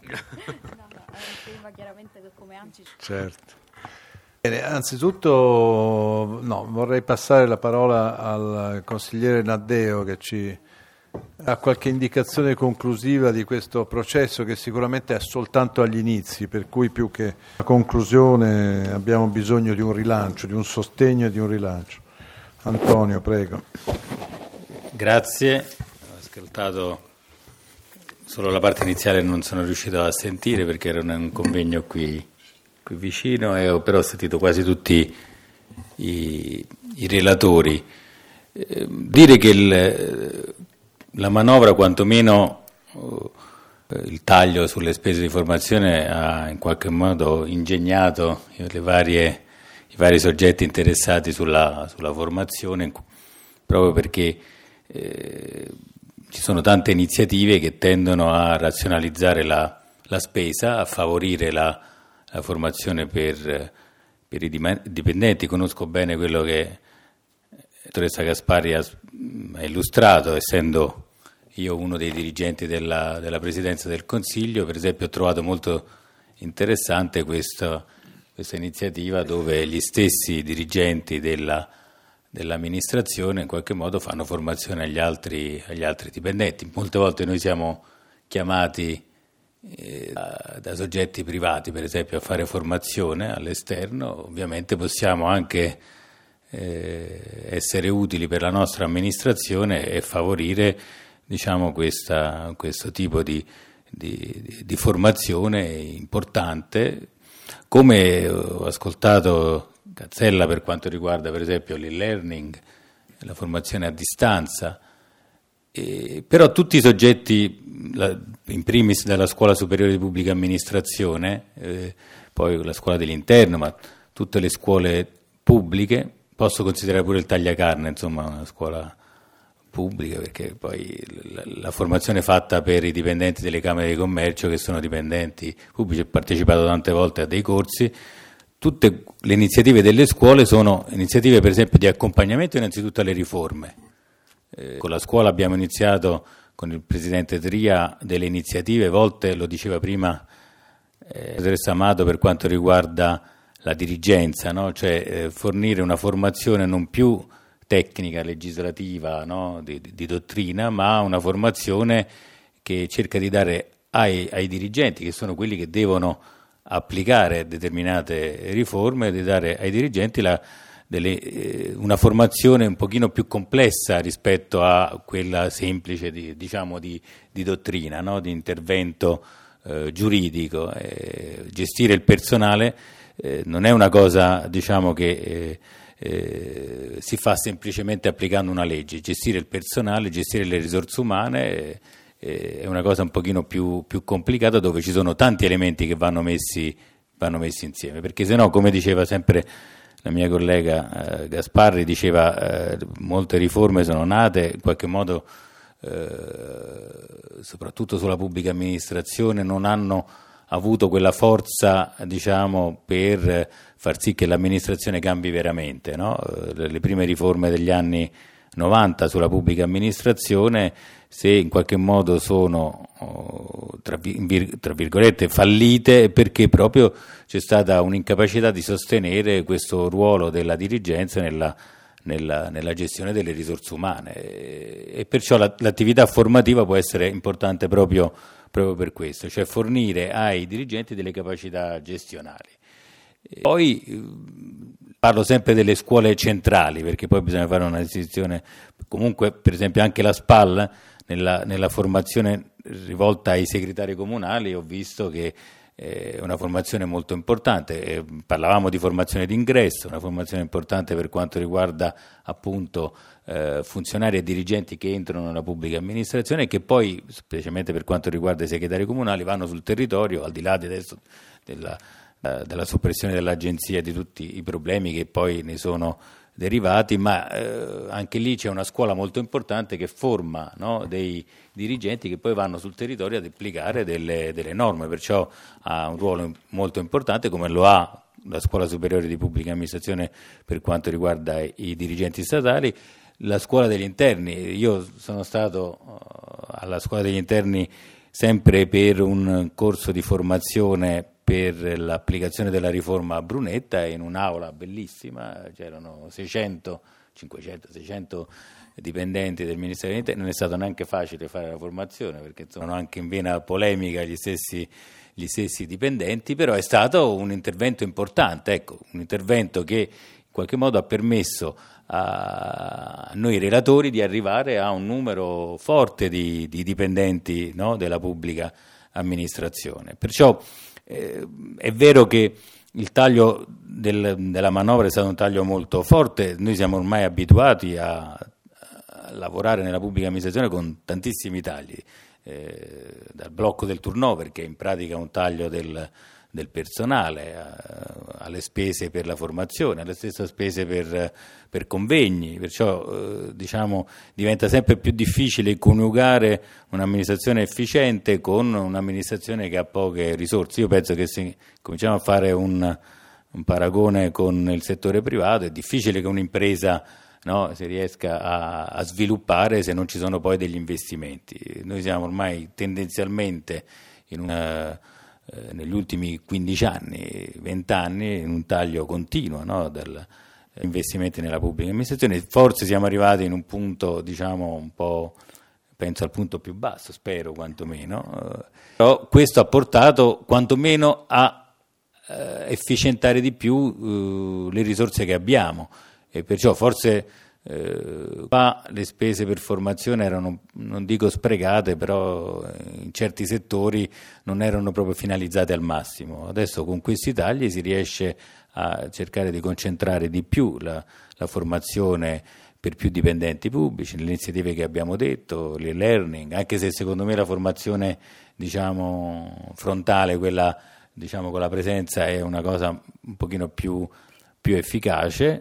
No, è un tema chiaramente che come ANCI... Certo. Bene, anzitutto vorrei passare la parola al consigliere Naddeo che ci ha qualche indicazione conclusiva di questo processo che sicuramente è soltanto agli inizi, per cui più che la conclusione abbiamo bisogno di un rilancio, di un sostegno e di un rilancio. Antonio, prego. Grazie, ho ascoltato solo la parte iniziale, non sono riuscito a sentire perché ero in un convegno qui vicino, però ho sentito quasi tutti i relatori. Dire che la manovra, quantomeno il taglio sulle spese di formazione, ha in qualche modo ingegnato i vari soggetti interessati sulla formazione, proprio perché ci sono tante iniziative che tendono a razionalizzare la spesa, a favorire la formazione per i dipendenti. Conosco bene quello che la dottoressa Gasparri ha illustrato, essendo io uno dei dirigenti della Presidenza del Consiglio. Per esempio ho trovato molto interessante questa iniziativa dove gli stessi dirigenti dell'amministrazione in qualche modo fanno formazione agli altri dipendenti. Molte volte noi siamo chiamati da soggetti privati, per esempio, a fare formazione all'esterno. Ovviamente possiamo anche essere utili per la nostra amministrazione e favorire, diciamo, questo tipo di formazione importante. Come ho ascoltato Cazzella per quanto riguarda per esempio l'e-learning, la formazione a distanza, però tutti i soggetti, in primis dalla scuola superiore di pubblica amministrazione, poi la scuola dell'interno, ma tutte le scuole pubbliche, posso considerare pure il Tagliacarne, insomma, una scuola pubblica, perché poi la formazione fatta per i dipendenti delle Camere di Commercio, che sono dipendenti pubblici, ho partecipato tante volte a dei corsi. Tutte le iniziative delle scuole sono iniziative, per esempio, di accompagnamento innanzitutto alle riforme. Con la scuola abbiamo iniziato con il Presidente Tria delle iniziative volte, lo diceva prima la dottoressa Amato, per quanto riguarda la dirigenza, no? Cioè fornire una formazione non più tecnica, legislativa, no? di dottrina, ma una formazione che cerca di dare ai dirigenti, che sono quelli che devono applicare determinate riforme, di dare ai dirigenti una formazione un pochino più complessa rispetto a quella semplice di dottrina, no? Di intervento giuridico. Gestire il personale non è una cosa, diciamo, che si fa semplicemente applicando una legge. Gestire il personale, gestire le risorse umane è una cosa un pochino più complicata, dove ci sono tanti elementi che vanno messi insieme, perché sennò, come diceva sempre la mia collega Gasparri, diceva molte riforme sono nate in qualche modo, soprattutto sulla pubblica amministrazione, non hanno avuto quella forza, diciamo, per far sì che l'amministrazione cambi veramente, no? Le prime riforme degli anni 90 sulla pubblica amministrazione, se in qualche modo sono tra virgolette fallite, perché proprio c'è stata un'incapacità di sostenere questo ruolo della dirigenza nella gestione delle risorse umane, e perciò l'attività formativa può essere importante proprio per questo, cioè fornire ai dirigenti delle capacità gestionali. Poi parlo sempre delle scuole centrali, perché poi bisogna fare una distinzione. Comunque, per esempio, anche la SPAL nella formazione rivolta ai segretari comunali ho visto che è una formazione molto importante. Parlavamo di formazione d'ingresso, una formazione importante per quanto riguarda appunto funzionari e dirigenti che entrano nella pubblica amministrazione e che poi, specialmente per quanto riguarda i segretari comunali, vanno sul territorio, al di là di adesso della soppressione dell'agenzia, di tutti i problemi che poi ne sono derivati, ma anche lì c'è una scuola molto importante che forma, no, dei dirigenti che poi vanno sul territorio ad applicare delle norme, perciò ha un ruolo molto importante, come lo ha la Scuola Superiore di Pubblica Amministrazione per quanto riguarda i dirigenti statali. La Scuola degli Interni, io sono stato alla Scuola degli Interni sempre per un corso di formazione per l'applicazione della riforma Brunetta, in un'aula bellissima, c'erano 500, 600 dipendenti del Ministero dell'Interno. Non è stato neanche facile fare la formazione, perché sono anche in vena polemica gli stessi dipendenti, però è stato un intervento importante, ecco, un intervento che in qualche modo ha permesso a noi relatori di arrivare a un numero forte di dipendenti, no, della pubblica amministrazione. Perciò è vero che il taglio della manovra è stato un taglio molto forte. Noi siamo ormai abituati a lavorare nella pubblica amministrazione con tantissimi tagli, dal blocco del turnover, che è in pratica un taglio del personale, alle spese per la formazione, alle stesse spese per convegni. Perciò diciamo, diventa sempre più difficile coniugare un'amministrazione efficiente con un'amministrazione che ha poche risorse. Io penso che se cominciamo a fare un paragone con il settore privato, è difficile che un'impresa, no, si riesca a sviluppare se non ci sono poi degli investimenti. Noi siamo ormai tendenzialmente negli ultimi 15 anni, 20 anni, in un taglio continuo, no, degli investimenti nella pubblica amministrazione. Forse siamo arrivati in un punto, diciamo, un po', penso al punto più basso, spero quantomeno, però questo ha portato quantomeno a efficientare di più le risorse che abbiamo, e perciò forse le spese per formazione erano, non dico sprecate, però in certi settori non erano proprio finalizzate al massimo. Adesso con questi tagli si riesce a cercare di concentrare di più la formazione per più dipendenti pubblici, le iniziative che abbiamo detto, l'e-learning, anche se secondo me la formazione, diciamo, frontale, quella, diciamo, con la presenza, è una cosa un pochino più efficace.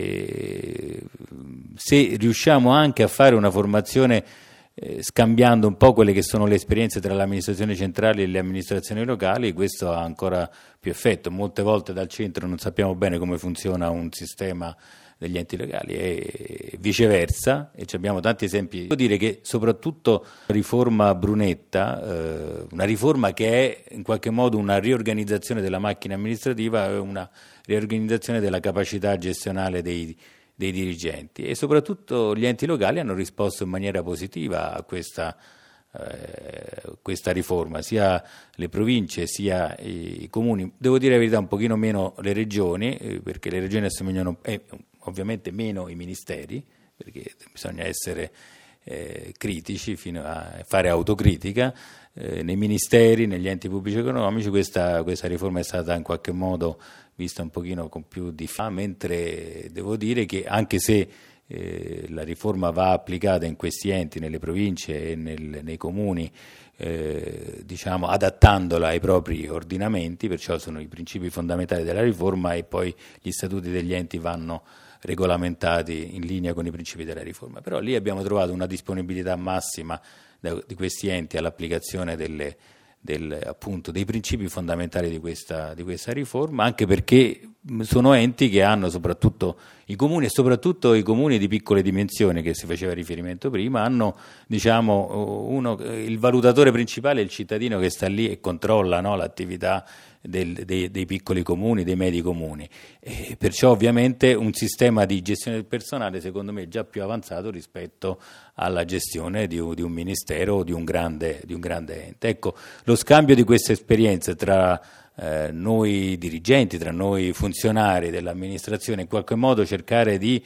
E se riusciamo anche a fare una formazione scambiando un po' quelle che sono le esperienze tra l'amministrazione centrale e le amministrazioni locali, questo ha ancora più effetto. Molte volte dal centro non sappiamo bene come funziona un sistema degli enti locali e viceversa, e abbiamo tanti esempi. Devo dire che soprattutto la riforma Brunetta, una riforma che è in qualche modo una riorganizzazione della macchina amministrativa, è una riorganizzazione della capacità gestionale dei dirigenti, e soprattutto gli enti locali hanno risposto in maniera positiva a questa riforma, sia le province sia i comuni. Devo dire la verità, un pochino meno le regioni, perché le regioni assomigliano ovviamente meno i ministeri, perché bisogna essere critici fino a fare autocritica. Nei ministeri, negli enti pubblici economici, questa riforma è stata in qualche modo vista un pochino con più di mentre devo dire che anche se la riforma va applicata in questi enti, nelle province e nei comuni, diciamo adattandola ai propri ordinamenti, perciò sono i principi fondamentali della riforma, e poi gli statuti degli enti vanno regolamentati in linea con i principi della riforma. Però lì abbiamo trovato una disponibilità massima di questi enti all'applicazione appunto dei principi fondamentali di questa riforma, anche perché sono enti che hanno, soprattutto i comuni, e soprattutto i comuni di piccole dimensioni, che si faceva riferimento prima, hanno, diciamo, il valutatore principale è il cittadino che sta lì e controlla, no, l'attività dei piccoli comuni, dei medi comuni, e perciò ovviamente un sistema di gestione del personale secondo me è già più avanzato rispetto alla gestione di un ministero o di un grande ente. Ecco, lo scambio di queste esperienze tra noi dirigenti, tra noi funzionari dell'amministrazione, in qualche modo cercare di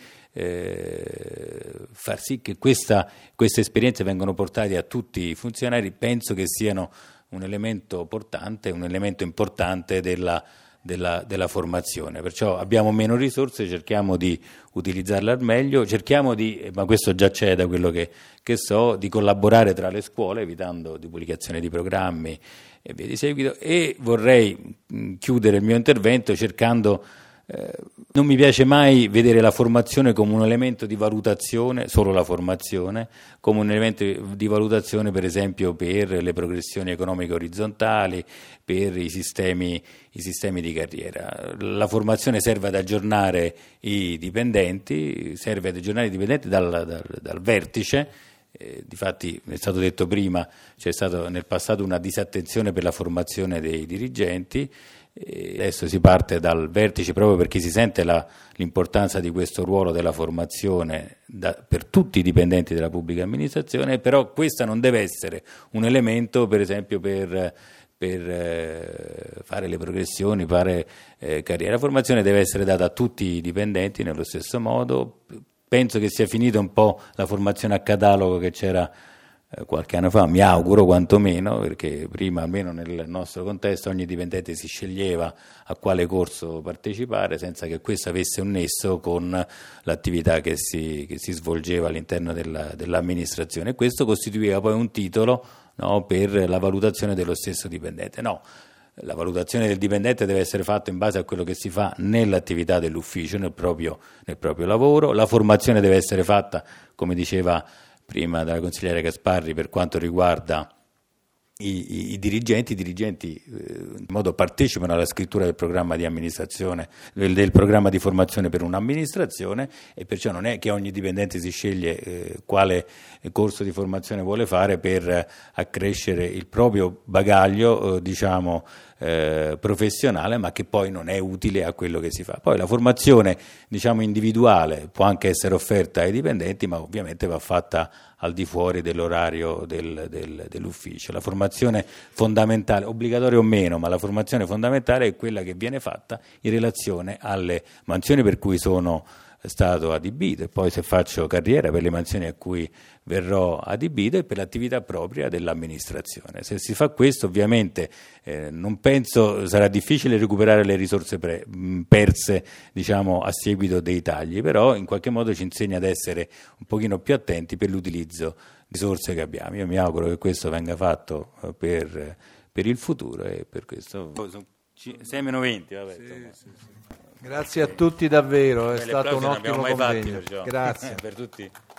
far sì che queste esperienze vengano portate a tutti i funzionari, penso che siano un elemento importante della formazione. Perciò abbiamo meno risorse, cerchiamo di utilizzarle al meglio, ma questo già c'è da quello che so, di collaborare tra le scuole, evitando duplicazione di programmi e via di seguito. E vorrei chiudere il mio intervento cercando, non mi piace mai vedere la formazione come un elemento di valutazione, solo la formazione, come un elemento di valutazione per esempio per le progressioni economiche orizzontali, per i sistemi di carriera. La formazione serve ad aggiornare i dipendenti, dal vertice, Difatti è stato detto prima, c'è stato nel passato una disattenzione per la formazione dei dirigenti, adesso si parte dal vertice proprio perché si sente l'importanza di questo ruolo della formazione per tutti i dipendenti della pubblica amministrazione, però questa non deve essere un elemento per esempio per fare le progressioni, fare carriera. La formazione deve essere data a tutti i dipendenti nello stesso modo. Penso che sia finita un po' la formazione a catalogo che c'era qualche anno fa, mi auguro quantomeno, perché prima, almeno nel nostro contesto, ogni dipendente si sceglieva a quale corso partecipare senza che questo avesse un nesso con l'attività che si svolgeva all'interno dell'amministrazione, e questo costituiva poi un titolo, no, per la valutazione dello stesso dipendente. No, la valutazione del dipendente deve essere fatta in base a quello che si fa nell'attività dell'ufficio, nel proprio lavoro. La formazione deve essere fatta, come diceva prima dalla consigliera Gasparri, per quanto riguarda i dirigenti in modo partecipano alla scrittura del programma di amministrazione, del programma di formazione per un'amministrazione, e perciò non è che ogni dipendente si sceglie quale corso di formazione vuole fare per accrescere il proprio bagaglio professionale, ma che poi non è utile a quello che si fa. Poi la formazione individuale può anche essere offerta ai dipendenti, ma ovviamente va fatta al di fuori dell'orario dell'ufficio. La formazione fondamentale, obbligatoria o meno, ma la formazione fondamentale è quella che viene fatta in relazione alle mansioni per cui sono stato adibito, e poi se faccio carriera per le mansioni a cui verrò adibito e per l'attività propria dell'amministrazione. Se si fa questo, ovviamente non penso sarà difficile recuperare le risorse perse a seguito dei tagli, però in qualche modo ci insegna ad essere un pochino più attenti per l'utilizzo di risorse che abbiamo. Io mi auguro che questo venga fatto per il futuro, e per questo 6-20, vabbè. Sì. Grazie a tutti davvero, è stato un ottimo convegno. Grazie per tutti.